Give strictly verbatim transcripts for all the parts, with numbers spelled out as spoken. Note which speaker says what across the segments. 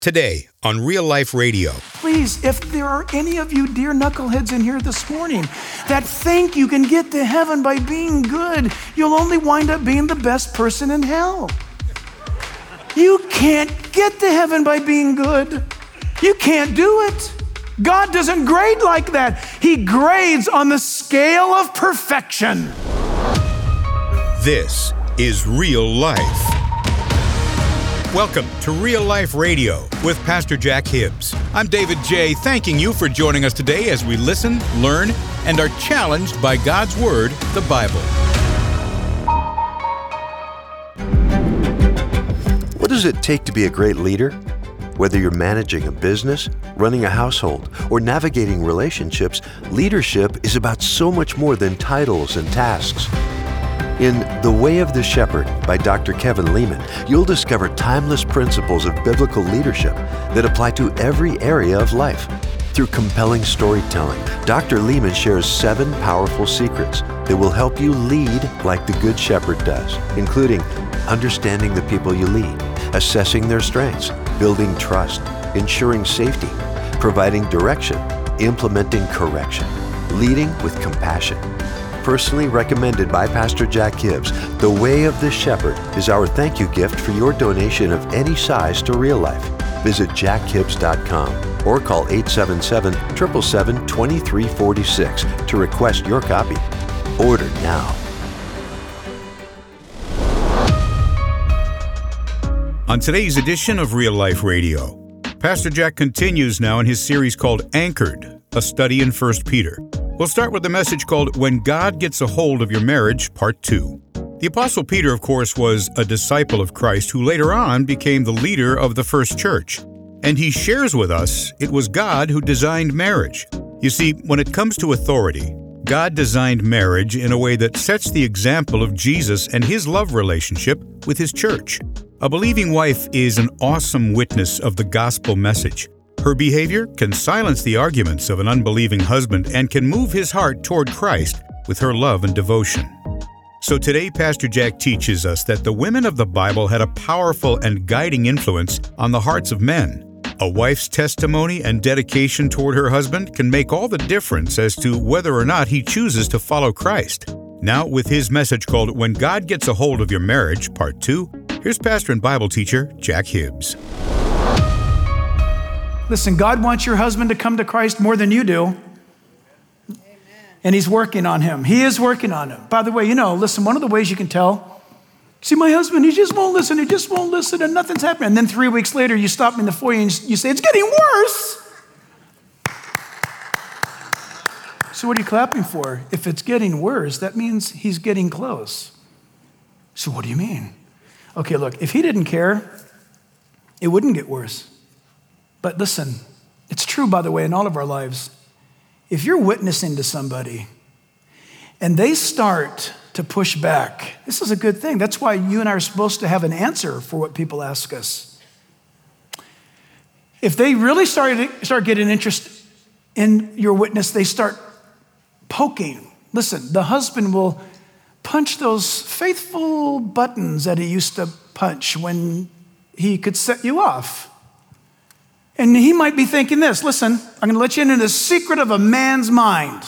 Speaker 1: Today on Real Life Radio.
Speaker 2: Please, if there are any of you dear knuckleheads in here this morning that think you can get to heaven by being good, you'll only wind up being the best person in hell. You can't get to heaven by being good. You can't do it. God doesn't grade like that. He grades on the scale of perfection.
Speaker 1: This is Real Life. Welcome to Real Life Radio with Pastor Jack Hibbs. I'm David J., thanking you for joining us today as we listen, learn, and are challenged by God's Word, the Bible.
Speaker 3: What does it take to be a great leader? Whether you're managing a business, running a household, or navigating relationships, leadership is about so much more than titles and tasks. In The Way of the Shepherd by Doctor Kevin Leman, you'll discover timeless principles of biblical leadership that apply to every area of life. Through compelling storytelling, Doctor Leman shares seven powerful secrets that will help you lead like the Good Shepherd does, including understanding the people you lead, assessing their strengths, building trust, ensuring safety, providing direction, implementing correction, leading with compassion. Personally recommended by Pastor Jack Hibbs, The Way of the Shepherd is our thank you gift for your donation of any size to Real Life. Visit jack hibbs dot com or call eight seven seven, seven seven seven, two three four six to request your copy. Order now.
Speaker 1: On today's edition of Real Life Radio, Pastor Jack continues now in his series called Anchored, a study in First Peter. We'll start with the message called When God Gets a Hold of Your Marriage, Part two. The Apostle Peter, of course, was a disciple of Christ who later on became the leader of the first church. And he shares with us it was God who designed marriage. You see, when it comes to authority, God designed marriage in a way that sets the example of Jesus and his love relationship with his church. A believing wife is an awesome witness of the gospel message. Her behavior can silence the arguments of an unbelieving husband and can move his heart toward Christ with her love and devotion. So today, Pastor Jack teaches us that the women of the Bible had a powerful and guiding influence on the hearts of men. A wife's testimony and dedication toward her husband can make all the difference as to whether or not he chooses to follow Christ. Now, with his message called When God Gets a Hold of Your Marriage, Part two, here's pastor and Bible teacher Jack Hibbs.
Speaker 2: Listen, God wants your husband to come to Christ more than you do. Amen. And he's working on him. He is working on him. By the way, you know, listen, one of the ways you can tell, see, my husband, he just won't listen. He just won't listen and nothing's happening. And then three weeks later, you stop me in the foyer and you say, it's getting worse. So what are you clapping for? If it's getting worse, that means he's getting close. So what do you mean? Okay, look, if he didn't care, it wouldn't get worse. But listen, it's true, by the way, in all of our lives. If you're witnessing to somebody and they start to push back, this is a good thing. That's why you and I are supposed to have an answer for what people ask us. If they really start, start getting interest in your witness, they start poking. Listen, the husband will punch those faithful buttons that he used to punch when he could set you off. And he might be thinking this, listen, I'm going to let you into the secret of a man's mind.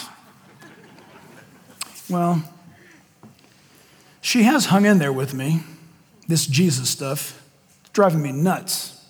Speaker 2: Well, she has hung in there with me, this Jesus stuff. It's driving me nuts.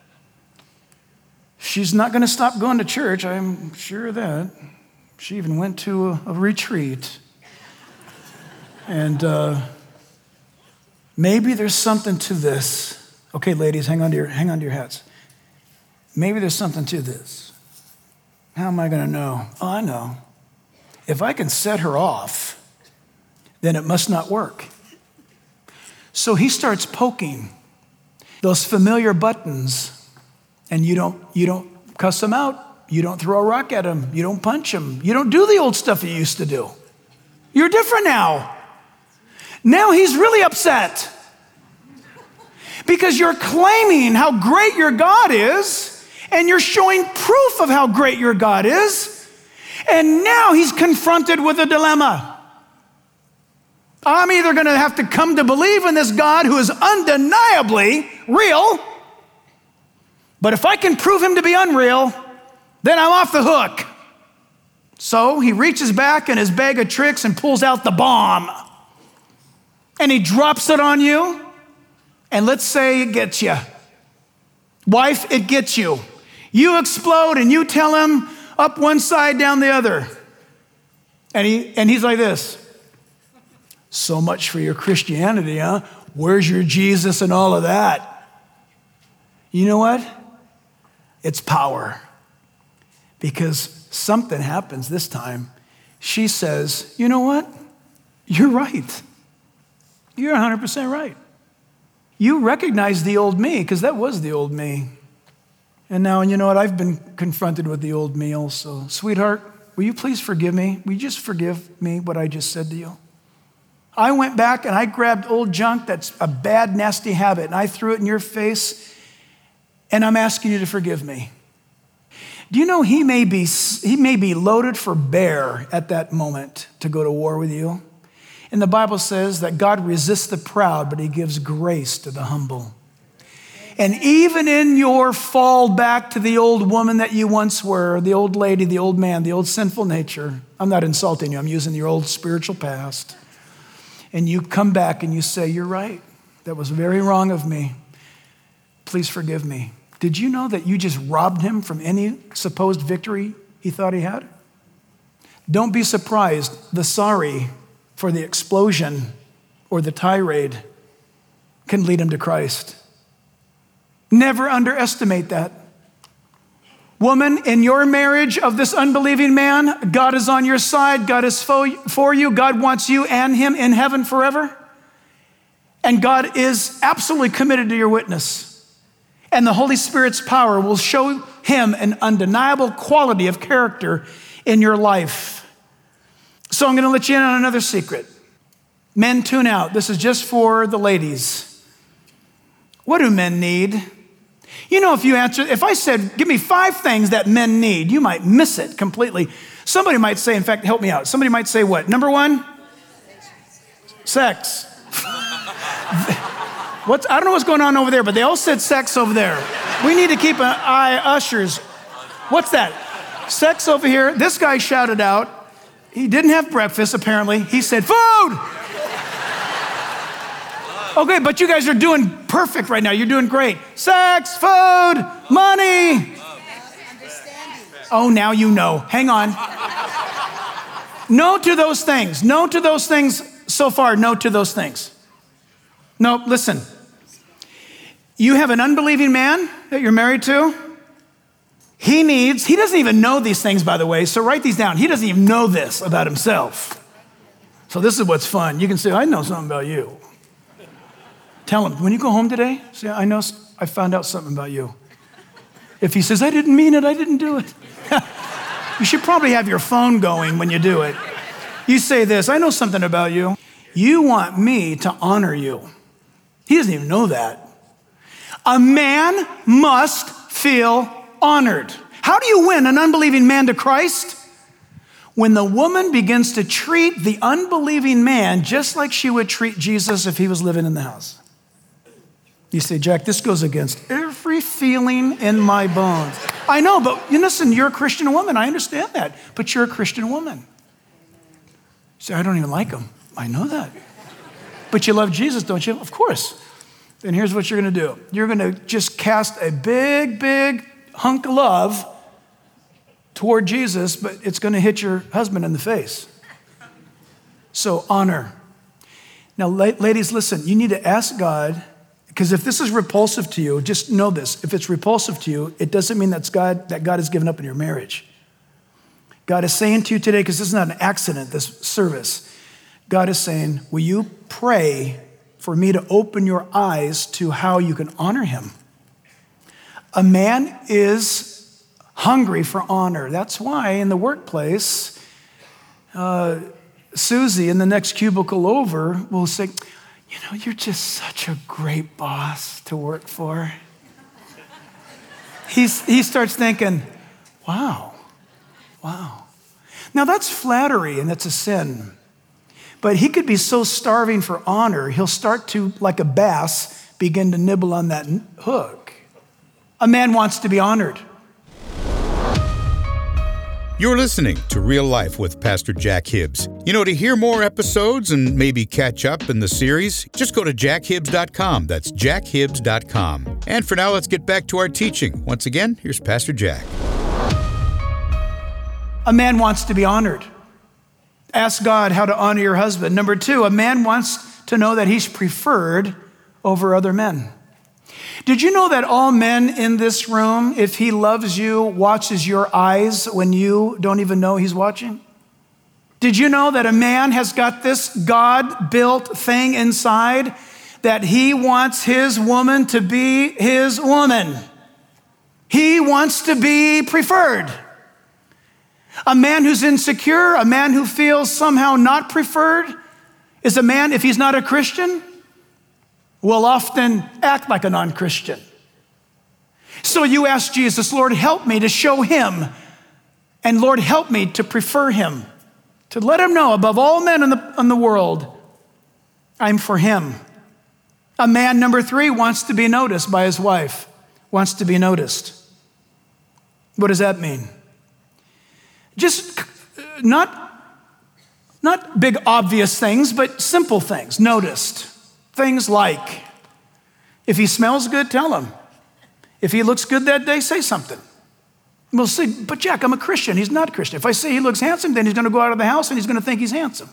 Speaker 2: She's not going to stop going to church, I'm sure of that. She even went to a, a retreat. And uh, maybe there's something to this. Okay, ladies, hang on to your, hang on to your hats. Maybe there's something to this. How am I going to know? Oh, I know. If I can set her off, then it must not work. So he starts poking those familiar buttons, and you don't, you don't cuss them out. You don't throw a rock at him. You don't punch him. You don't do the old stuff you used to do. You're different now. Now he's really upset because you're claiming how great your God is. And you're showing proof of how great your God is. And now he's confronted with a dilemma. I'm either going to have to come to believe in this God who is undeniably real, But if I can prove him to be unreal, then I'm off the hook. So he reaches back in his bag of tricks and pulls out the bomb. And he drops it on you. And let's say it gets you. Wife, it gets you. You explode and you tell him up one side, down the other. And he and he's like this. So much for your Christianity, huh? Where's your Jesus and all of that? You know what? It's power. Because something happens this time. She says, you know what? You're right. You're one hundred percent right. You recognize the old me, because that was the old me. And now, you know what? I've been confronted with the old me also. Sweetheart, will you please forgive me? Will you just forgive me what I just said to you? I went back and I grabbed old junk that's a bad, nasty habit, and I threw it in your face, and I'm asking you to forgive me. Do you know he may be, he may be loaded for bear at that moment to go to war with you? And the Bible says that God resists the proud, but he gives grace to the humble. And even in your fall back to the old woman that you once were, the old lady, the old man, the old sinful nature, I'm not insulting you, I'm using your old spiritual past. And you come back and you say, you're right, that was very wrong of me. Please forgive me. Did you know that you just robbed him from any supposed victory he thought he had? Don't be surprised. The sorry for the explosion or the tirade can lead him to Christ. Never underestimate that. Woman, in your marriage of this unbelieving man, God is on your side. God is for you. God wants you and him in heaven forever. And God is absolutely committed to your witness. And the Holy Spirit's power will show him an undeniable quality of character in your life. So I'm going to let you in on another secret. Men, tune out. This is just for the ladies. What do men need? You know, if you answer, if I said, give me five things that men need, you might miss it completely. Somebody might say, in fact, help me out. Somebody might say what? Number one? Sex. What's, I don't know what's going on over there, but they all said sex over there. We need to keep an eye, ushers. What's that? Sex over here. This guy shouted out. He didn't have breakfast, apparently. He said, food! Okay, but you guys are doing perfect right now. You're doing great. Sex, food, money. Oh, now you know. Hang on. No to those things. No to those things so far. No to those things. No, listen. You have an unbelieving man that you're married to. He needs, he doesn't even know these things, by the way, so write these down. He doesn't even know this about himself. So this is what's fun. You can say, I know something about you. Tell him, when you go home today, say, I know, I found out something about you. If he says, I didn't mean it, I didn't do it. You should probably have your phone going when you do it. You say this, I know something about you. You want me to honor you. He doesn't even know that. A man must feel honored. How do you win an unbelieving man to Christ? When the woman begins to treat the unbelieving man just like she would treat Jesus if he was living in the house. You say, Jack, this goes against every feeling in my bones. I know, but you listen, you're a Christian woman. I understand that, but you're a Christian woman. You say, I don't even like him. I know that. But you love Jesus, don't you? Of course. Then here's what you're going to do. You're going to just cast a big, big hunk of love toward Jesus, but it's going to hit your husband in the face. So honor. Now, ladies, listen, you need to ask God, because if this is repulsive to you, just know this. If it's repulsive to you, it doesn't mean that's God, that God has given up in your marriage. God is saying to you today, because this is not an accident, this service, God is saying, will you pray for me to open your eyes to how you can honor him? A man is hungry for honor. That's why in the workplace, uh, Susie in the next cubicle over will say, you know, you're just such a great boss to work for. He's, he starts thinking, wow, wow. Now that's flattery and that's a sin. But he could be so starving for honor, he'll start to, like a bass, begin to nibble on that hook. A man wants to be honored.
Speaker 1: You're listening to Real Life with Pastor Jack Hibbs. You know, to hear more episodes and maybe catch up in the series, just go to jack hibbs dot com. That's jack hibbs dot com. And for now, let's get back to our teaching. Once again, here's Pastor Jack.
Speaker 2: A man wants to be honored. Ask God how to honor your husband. Number two, a man wants to know that he's preferred over other men. Did you know that all men in this room, if he loves you, watches your eyes when you don't even know he's watching? Did you know that a man has got this God-built thing inside that he wants his woman to be his woman? He wants to be preferred. A man who's insecure, a man who feels somehow not preferred, is a man, if he's not a Christian, will often act like a non-Christian. So you ask Jesus, Lord, help me to show him, and Lord, help me to prefer him, to let him know above all men in the, in the world, I'm for him. A man, number three, wants to be noticed by his wife, wants to be noticed. What does that mean? Just not, not big obvious things, but simple things, noticed. Things like, if he smells good, tell him. If he looks good that day, say something. We'll say, but Jack, I'm a Christian. He's not a Christian. If I say he looks handsome, then he's going to go out of the house and he's going to think he's handsome.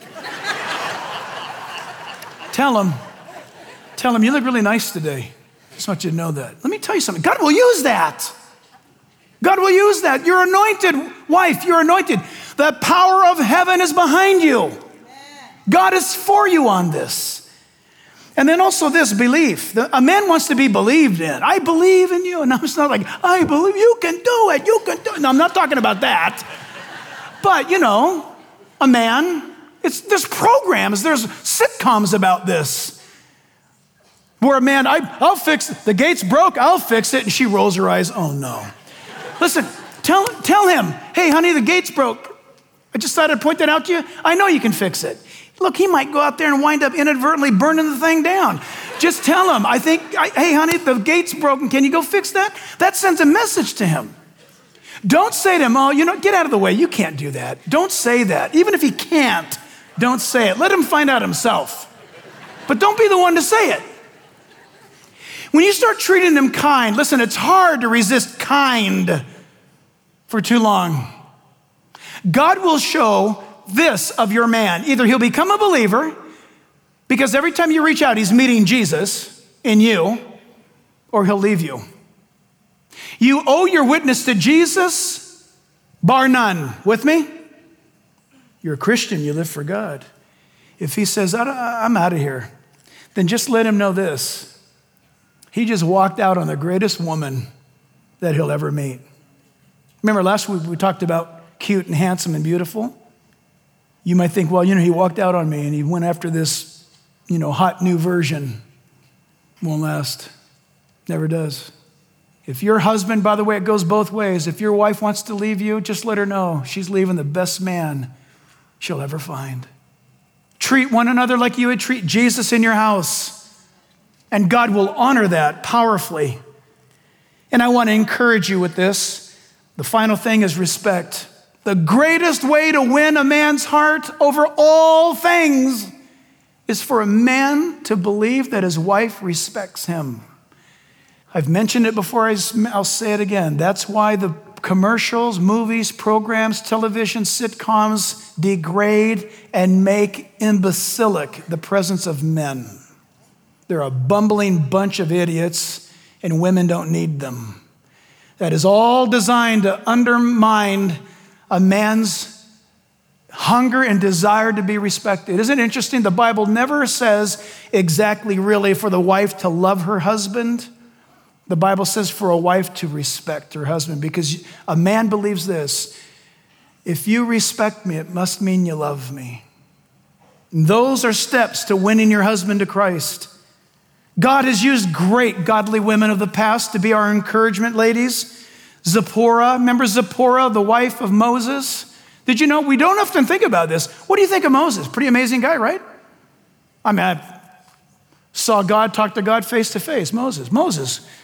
Speaker 2: Tell him, tell him, you look really nice today. I just want you to know that. Let me tell you something. God will use that. God will use that. You're anointed, wife. You're anointed. The power of heaven is behind you. God is for you on this. And then also this belief. A man wants to be believed in. I believe in you. And it's not like, I believe you can do it. You can do it. No, I'm not talking about that. But, you know, a man, it's, there's programs, there's sitcoms about this. Where a man, I, I'll fix it. The gate's broke, I'll fix it. And she rolls her eyes, oh no. Listen, tell, tell him, hey, honey, the gate's broke. I just thought I'd point that out to you. I know you can fix it. Look, he might go out there and wind up inadvertently burning the thing down. Just tell him, I think, I, hey, honey, the gate's broken. Can you go fix that? That sends a message to him. Don't say to him, oh, you know, get out of the way. You can't do that. Don't say that. Even if he can't, don't say it. Let him find out himself. But don't be the one to say it. When you start treating him kind, listen, it's hard to resist kind for too long. God will show this of your man. Either he'll become a believer, because every time you reach out, he's meeting Jesus in you, or he'll leave you. You owe your witness to Jesus, bar none. With me? You're a Christian, you live for God. If he says, I'm out of here, then just let him know this. He just walked out on the greatest woman that he'll ever meet. Remember last week we talked about cute and handsome and beautiful? You might think, well, you know, he walked out on me and he went after this, you know, hot new version. Won't last. Never does. If your husband, by the way, it goes both ways. If your wife wants to leave you, just let her know she's leaving the best man she'll ever find. Treat one another like you would treat Jesus in your house. And God will honor that powerfully. And I want to encourage you with this. The final thing is respect. The greatest way to win a man's heart over all things is for a man to believe that his wife respects him. I've mentioned it before, I'll say it again. That's why the commercials, movies, programs, television, sitcoms degrade and make imbecilic the presence of men. They're a bumbling bunch of idiots, and women don't need them. That is all designed to undermine a man's hunger and desire to be respected. Isn't it interesting? The Bible never says exactly really for the wife to love her husband. The Bible says for a wife to respect her husband, because a man believes this: if you respect me, it must mean you love me. And those are steps to winning your husband to Christ. God has used great godly women of the past to be our encouragement, ladies. Zipporah, remember Zipporah, the wife of Moses? Did you know, we don't often think about this. What do you think of Moses? Pretty amazing guy, right? I mean, I saw God, talk to God face to face. Moses, Moses,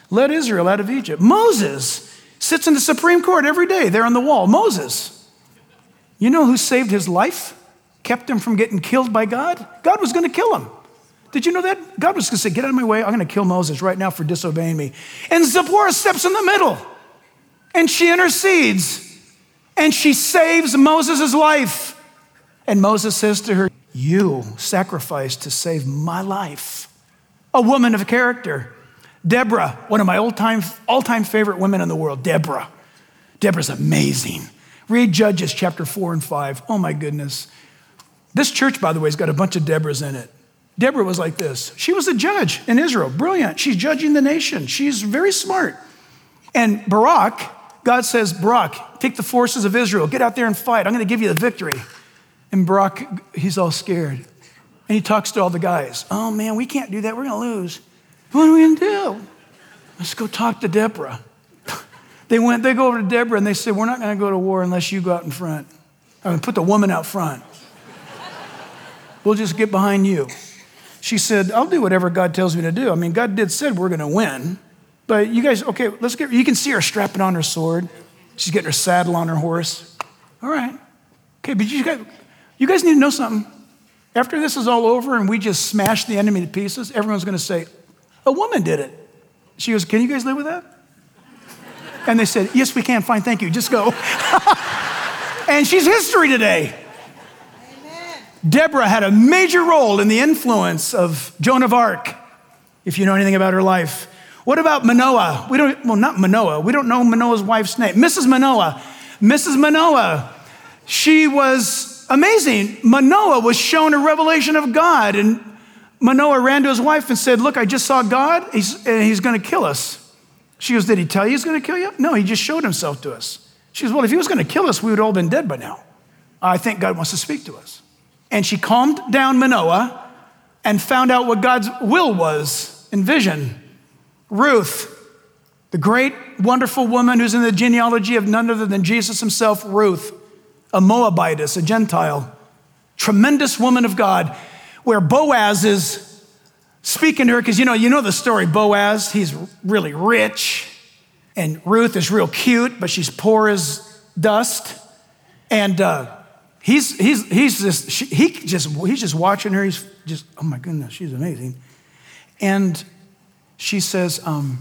Speaker 2: led Israel out of Egypt. Moses sits in the Supreme Court every day there on the wall. Moses. You know who saved his life? Kept him from getting killed by God? God was going to kill him. Did you know that? God was going to say, get out of my way. I'm going to kill Moses right now for disobeying me. And Zipporah steps in the middle and she intercedes and she saves Moses' life. And Moses says to her, you sacrificed to save my life. A woman of character. Deborah, one of my all-time, all-time favorite women in the world, Deborah. Deborah's amazing. Read Judges chapter four and five. Oh my goodness. This church, by the way, has got a bunch of Deborahs in it. Deborah was like this. She was a judge in Israel, brilliant. She's judging the nation. She's very smart. And Barak, God says, Barak, take the forces of Israel, get out there and fight. I'm going to give you the victory. And Barak, he's all scared. And he talks to all the guys. Oh man, we can't do that. We're going to lose. What are we going to do? Let's go talk to Deborah. They went, they go over to Deborah and they said, we're not going to go to war unless you go out in front. I'm going to put the woman out front. We'll just get behind you. She said, I'll do whatever God tells me to do. I mean, God did said we're going to win. But you guys, okay, let's get, you can see her strapping on her sword. She's getting her saddle on her horse. All right. Okay, but you guys, you guys need to know something. After this is all over and we just smash the enemy to pieces, everyone's going to say, a woman did it. She goes, can you guys live with that? And they said, yes, we can. Fine, thank you. Just go. And she's history today. Amen. Deborah had a major role in the influence of Joan of Arc, if you know anything about her life. What about Manoah? We don't, well, not Manoah. We don't know Manoah's wife's name. Missus Manoah. Missus Manoah. She was amazing. Manoah was shown a revelation of God, and Manoah ran to his wife and said, look, I just saw God. He's, and he's going to kill us. She goes, did he tell you he's going to kill you? No, he just showed himself to us. She goes, well, if he was going to kill us, we would all been dead by now. I think God wants to speak to us. And she calmed down Manoah and found out what God's will was in vision. Ruth, the great, wonderful woman who's in the genealogy of none other than Jesus himself, Ruth, a Moabitess, a Gentile, tremendous woman of God, where Boaz is speaking to her, because you know, you know the story, Boaz, he's really rich, and Ruth is real cute, but she's poor as dust. And uh, he's he's he's just she, he just he's just watching her. He's just, oh my goodness, she's amazing. And she says, um,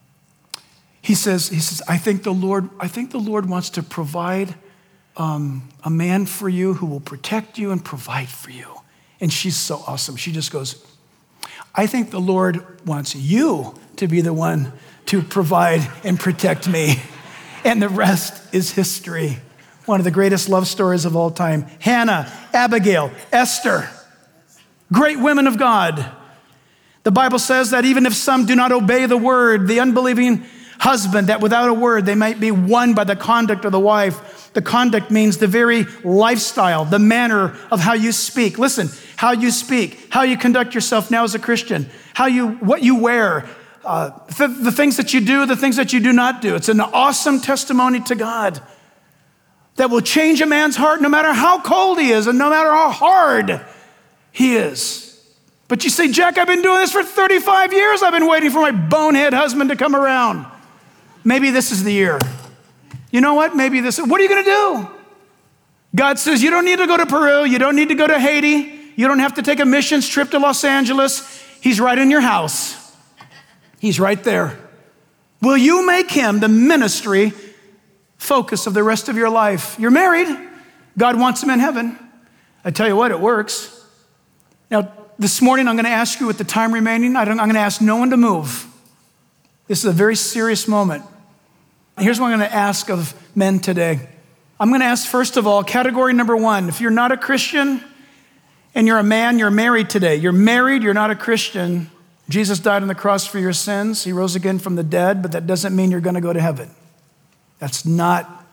Speaker 2: he says, he says, I think the Lord, I think the Lord wants to provide um, a man for you who will protect you and provide for you. And she's so awesome. She just goes, I think the Lord wants you to be the one to provide and protect me. And the rest is history. One of the greatest love stories of all time. Hannah, Abigail, Esther, great women of God. The Bible says that even if some do not obey the word, the unbelieving husband, that without a word they might be won by the conduct of the wife. The conduct means the very lifestyle, the manner of how you speak. Listen, how you speak, how you conduct yourself now as a Christian, how you, what you wear, uh, the, the things that you do, the things that you do not do. It's an awesome testimony to God that will change a man's heart no matter how cold he is and no matter how hard he is. But you say, Jack, I've been doing this for thirty-five years. I've been waiting for my bonehead husband to come around. Maybe this is the year. You know what? Maybe this, what are you going to do? God says, you don't need to go to Peru. You don't need to go to Haiti. You don't have to take a missions trip to Los Angeles. He's right in your house. He's right there. Will you make him the ministry focus of the rest of your life? You're married. God wants him in heaven. I tell you what, it works. Now, this morning, I'm going to ask you with the time remaining, I'm going to ask no one to move. This is a very serious moment. Here's what I'm going to ask of men today. I'm going to ask, first of all, category number one, if you're not a Christian and you're a man, you're married today. You're married, you're not a Christian. Jesus died on the cross for your sins. He rose again from the dead, but that doesn't mean you're going to go to heaven. That's not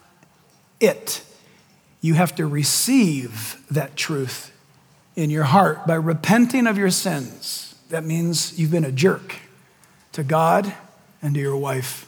Speaker 2: it. You have to receive that truth in your heart by repenting of your sins. That means you've been a jerk to God and to your wife.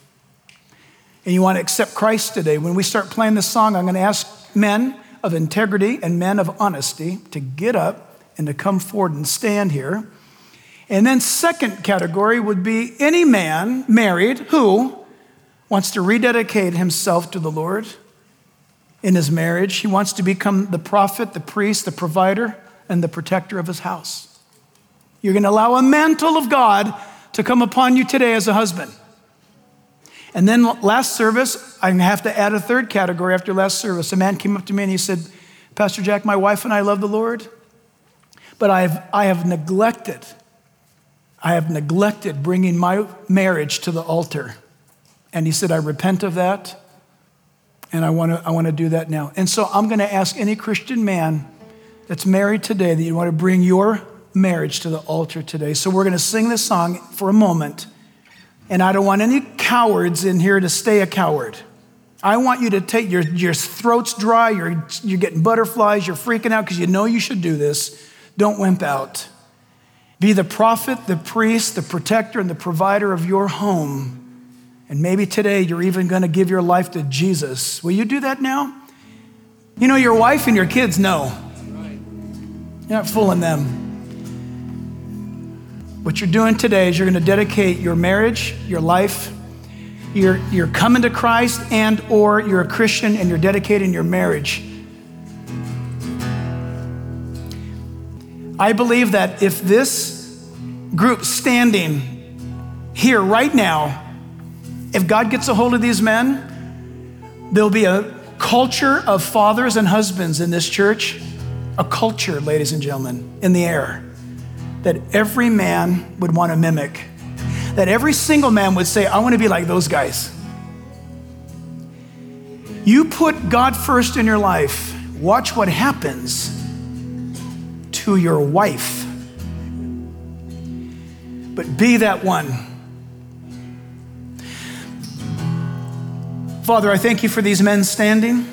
Speaker 2: And you want to accept Christ today. When we start playing this song, I'm going to ask men of integrity and men of honesty to get up and to come forward and stand here. And then second category would be any man married who wants to rededicate himself to the Lord in his marriage. He wants to become the prophet, the priest, the provider, and the protector of his house. You're going to allow a mantle of God to come upon you today as a husband. And then last service, I'm going to have to add a third category after last service. A man came up to me and he said, Pastor Jack, my wife and I love the Lord, but I have, I have neglected, I have neglected bringing my marriage to the altar. And he said, I repent of that, and I want to I want to do that now. And so I'm going to ask any Christian man that's married today that you want to bring your marriage to the altar today. So we're going to sing this song for a moment, and I don't want any cowards in here to stay a coward. I want you to take, your, your throat's dry, you're, you're getting butterflies, you're freaking out because you know you should do this. Don't wimp out. Be the prophet, the priest, the protector, and the provider of your home. And maybe today you're even going to give your life to Jesus. Will you do that now? You know, your wife and your kids know. You're not fooling them. What you're doing today is you're going to dedicate your marriage, your life. You're, you're coming to Christ, and or you're a Christian and you're dedicating your marriage. I believe that if this group standing here right now, if God gets a hold of these men, there'll be a culture of fathers and husbands in this church, a culture, ladies and gentlemen, in the air that every man would want to mimic, that every single man would say, I want to be like those guys. You put God first in your life, watch what happens to your wife. But be that one. Father, I thank you for these men standing.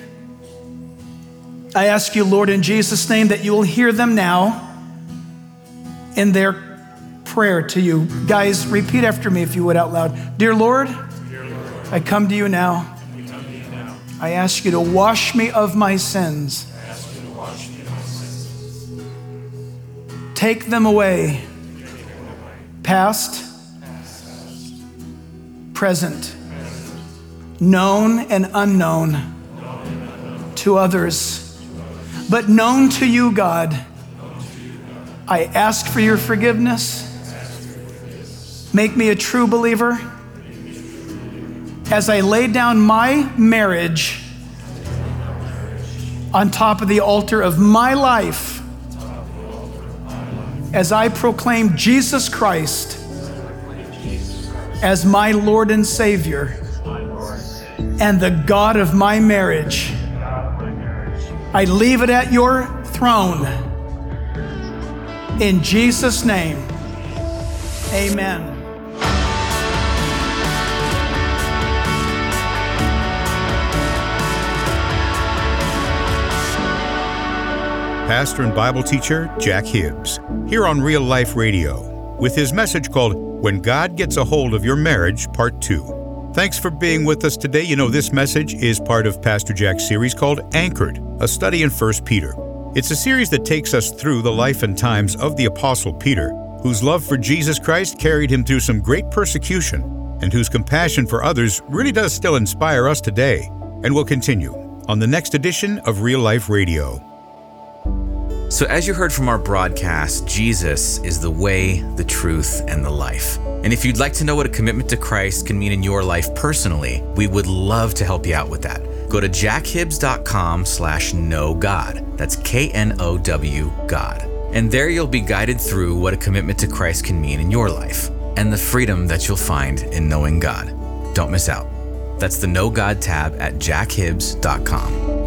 Speaker 2: I ask you, Lord, in Jesus' name, that you will hear them now in their prayer to you. Guys, repeat after me if you would out loud. Dear Lord, Dear Lord I come to you now. I, come to you now. I ask you to wash me of my sins. I ask you to wash me of my sins. Take them away. Take them away. Past, Past. Present. Known and unknown, known and unknown. To others, to others. But known to you, God. To you, God. I ask for your forgiveness. For forgiveness. Make me a true believer. Me a true believer. As I lay down my marriage on top of the altar of my life, as I proclaim Jesus Christ as my Lord and Savior, and the God of my marriage. I leave it at your throne. In Jesus' name, amen.
Speaker 1: Pastor and Bible teacher Jack Hibbs, here on Real Life Radio, with his message called When God Gets a Hold of Your Marriage, Part two. Thanks for being with us today. You know, this message is part of Pastor Jack's series called Anchored, a study in First Peter. It's a series that takes us through the life and times of the Apostle Peter, whose love for Jesus Christ carried him through some great persecution, and whose compassion for others really does still inspire us today, and will continue on the next edition of Real Life Radio.
Speaker 4: So as you heard from our broadcast, Jesus is the way, the truth, and the life. And if you'd like to know what a commitment to Christ can mean in your life personally, we would love to help you out with that. Go to jackhibbs.com slash know God. That's K N O W God. And there you'll be guided through what a commitment to Christ can mean in your life and the freedom that you'll find in knowing God. Don't miss out. That's the Know God tab at jackhibbs dot com.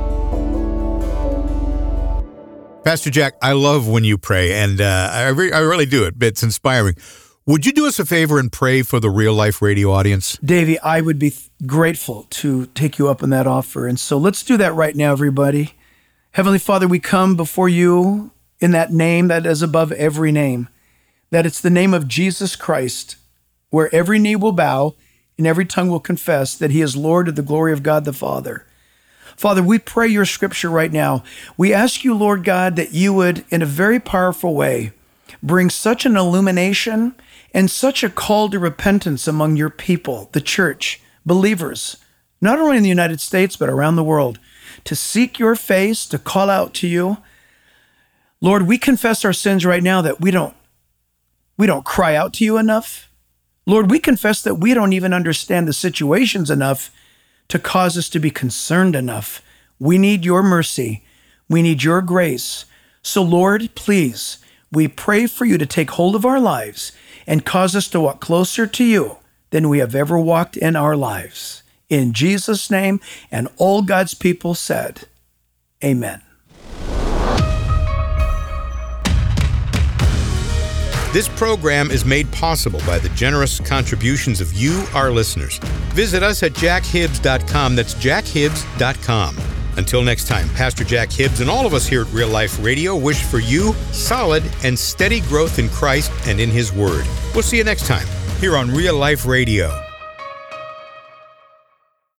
Speaker 1: Pastor Jack, I love when you pray, and uh, I, re- I really do. It. It's inspiring. Would you do us a favor and pray for the Real Life Radio audience?
Speaker 2: Davey, I would be th- grateful to take you up on that offer. And so let's do that right now, everybody. Heavenly Father, we come before you in that name that is above every name, that it's the name of Jesus Christ, where every knee will bow and every tongue will confess that he is Lord of the glory of God the Father. Father, we pray your scripture right now. We ask you, Lord God, that you would, in a very powerful way, bring such an illumination and such a call to repentance among your people, the church, believers, not only in the United States, but around the world, to seek your face, to call out to you. Lord, we confess our sins right now that we don't, we don't cry out to you enough. Lord, we confess that we don't even understand the situations enough to cause us to be concerned enough. We need your mercy. We need your grace. So Lord, please, we pray for you to take hold of our lives and cause us to walk closer to you than we have ever walked in our lives. In Jesus' name, and all God's people said, amen.
Speaker 1: This program is made possible by the generous contributions of you, our listeners. Visit us at jack hibbs dot com. That's jack hibbs dot com. Until next time, Pastor Jack Hibbs and all of us here at Real Life Radio wish for you solid and steady growth in Christ and in His Word. We'll see you next time here on Real Life Radio.